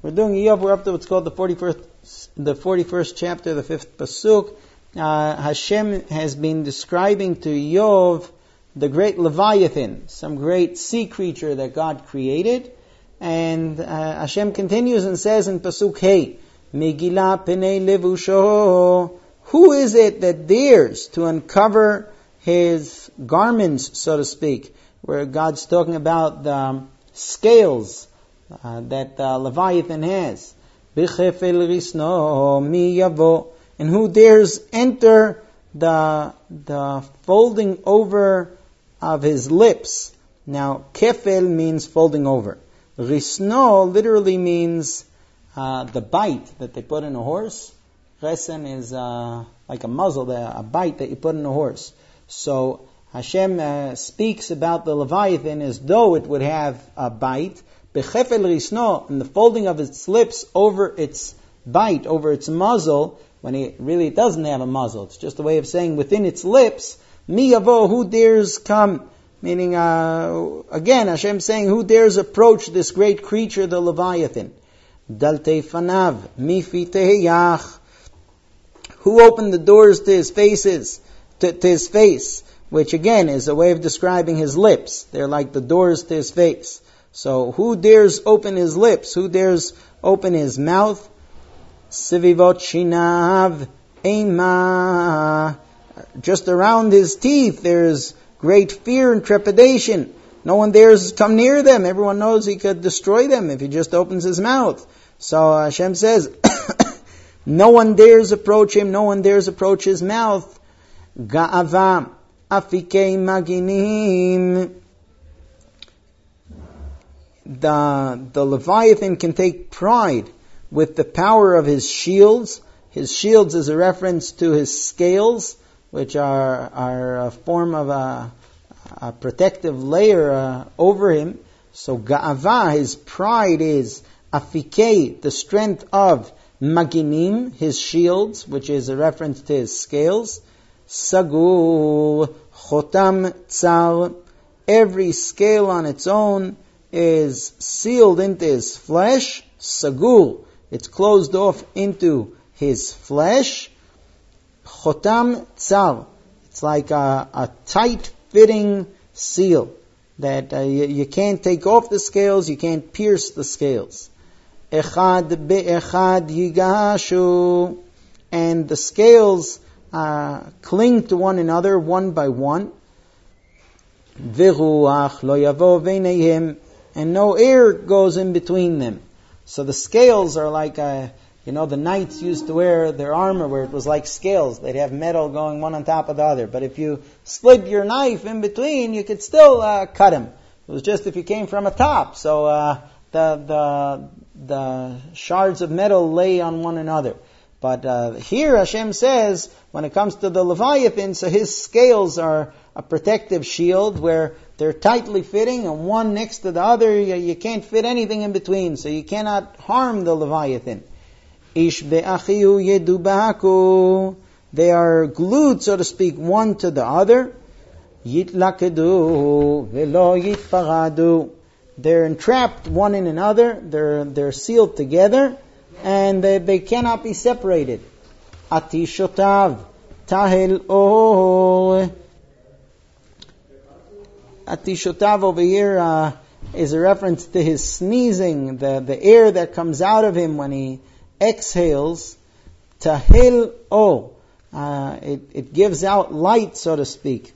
We're doing Iyov. We're up to what's called the 41st chapter, the 5th pasuk. Hashem has been describing to Iyov the great Leviathan, some great sea creature that God created. And Hashem continues and says in pasuk Hey, Megillah Penei Levusho, who is it that dares to uncover his garments, so to speak, where God's talking about the scales that Leviathan has. B'chefel risno mi yavo, and who dares enter the folding over of his lips. Now, kefel means folding over. Risno literally means the bite that they put in a horse. Resen is like a muzzle, a bite that you put in a horse. So Hashem speaks about the Leviathan as though it would have a bite. Bechefel risno, in the folding of its lips over its bite, over its muzzle, when it doesn't have a muzzle. It's just a way of saying within its lips, mi yavo, who dares come? Meaning, again, Hashem saying, who dares approach this great creature, the Leviathan? Dalte fanav, mi fiteheyach. Who opened the doors to his faces, to his face, which again is a way of describing his lips. They're like the doors to his face. So who dares open his lips? Who dares open his mouth? Sivivot shinav ema. Just around his teeth there's great fear and trepidation. No one dares come near them. Everyone knows he could destroy them if he just opens his mouth. So Hashem says, no one dares approach him. No one dares approach his mouth. Ga'ava afikei maginim. The Leviathan can take pride with the power of his shields. His shields is a reference to his scales, which are a form of a protective layer over him. So Ga'ava, his pride, is Afikei, the strength of Maginim, his shields, which is a reference to his scales. Sagur, Chotam Tsar, every scale on its own is sealed into his flesh. Sagur, it's closed off into his flesh. Chotam Tsar, it's like a tight-fitting seal that you can't take off the scales, you can't pierce the scales. Echad be'echad yigashu, and the scales cling to one another one by one. V'ruach lo yavo v'neihem, and no air goes in between them. So the scales are like, the knights used to wear their armor where it was like scales. They'd have metal going one on top of the other. But if you slid your knife in between, you could still cut him. It was just if you came from a top. So the shards of metal lay on one another. But here Hashem says, when it comes to the Leviathan, so his scales are a protective shield where they're tightly fitting and one next to the other. You can't fit anything in between, so you cannot harm the Leviathan. Ish be'achihu yedu b'haku. They are glued, so to speak, one to the other. Yitlakedu velo yitparadu. They're entrapped one in another. They're sealed together, and they cannot be separated. Atishotav tahel or. Atishotav over here is a reference to his sneezing, the air that comes out of him when he exhales. Tahil o, it gives out light, so to speak.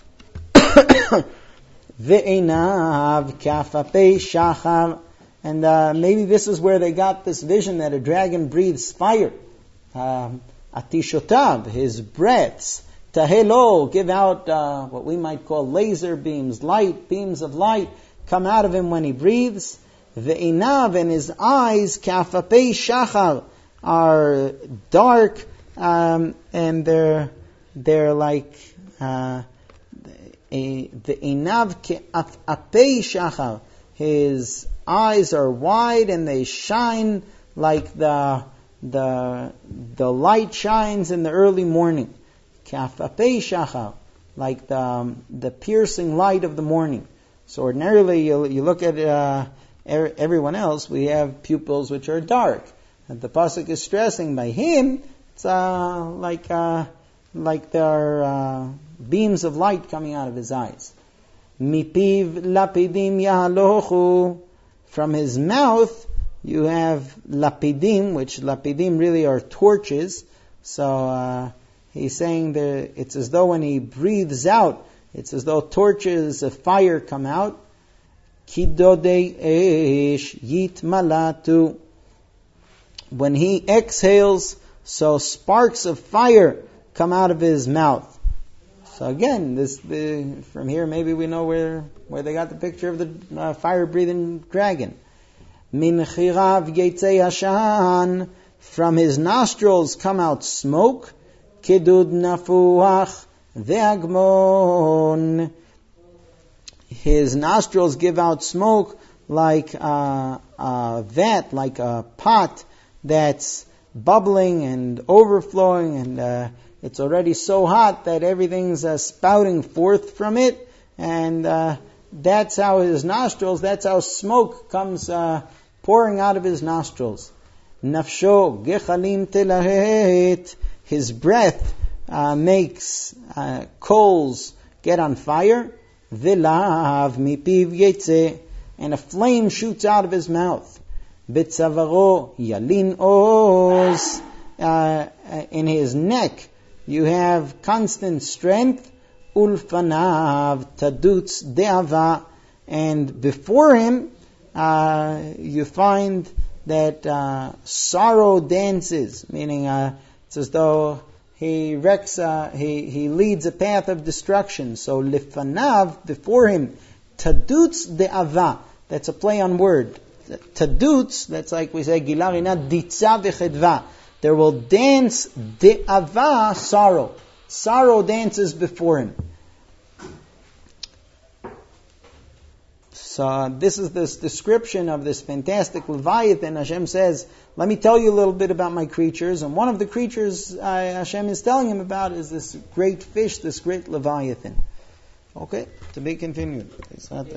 Ve'enav kafapei shachar, and maybe this is where they got this vision that a dragon breathes fire. Atishotav, his breaths. Tahelo, give out what we might call laser beams, beams of light come out of him when he breathes. Ve'inav, and his eyes, kafapei shachar, are dark, and they're like the inav apei shachar. His eyes are wide and they shine like the light shines in the early morning. Kafapei shachar, like the piercing light of the morning. So ordinarily you look at everyone else, we have pupils which are dark. And the pasuk is stressing by him, it's like there are beams of light coming out of his eyes. Mipiv lapidim yahalochu. From his mouth, you have lapidim, which lapidim really are torches. So he's saying that it's as though when he breathes out, it's as though torches of fire come out. Kidodei esh yit malatu. When he exhales, so sparks of fire come out of his mouth. So again, from here maybe we know where they got the picture of the fire-breathing dragon. Min chirav yetzei hashan. From his nostrils come out smoke. Kedud nafuach ve'agmon. His nostrils give out smoke like a vat, like a pot that's bubbling and overflowing, and it's already so hot that everything's spouting forth from it, and that's how his nostrils, that's how smoke comes pouring out of his nostrils. Nafsho gechalim telahet. His breath makes coals get on fire. Vilav mipiv yetze. And a flame shoots out of his mouth. Betzavaro yalin oz. In his neck you have constant strength. Ulfanav tadutz de'ava. And before him you find that sorrow dances, meaning it's as though he leads a path of destruction. So lifanav, before him, tadutz de'ava. That's a play on word. Tadutz, that's like we say, gilarina ditza v'chedva. There will dance de'ava, sorrow. Sorrow dances before him. So this is this description of this fantastic Leviathan. Hashem says, let me tell you a little bit about my creatures. And one of the creatures Hashem is telling him about is this great fish, this great Leviathan. Okay, to be continued.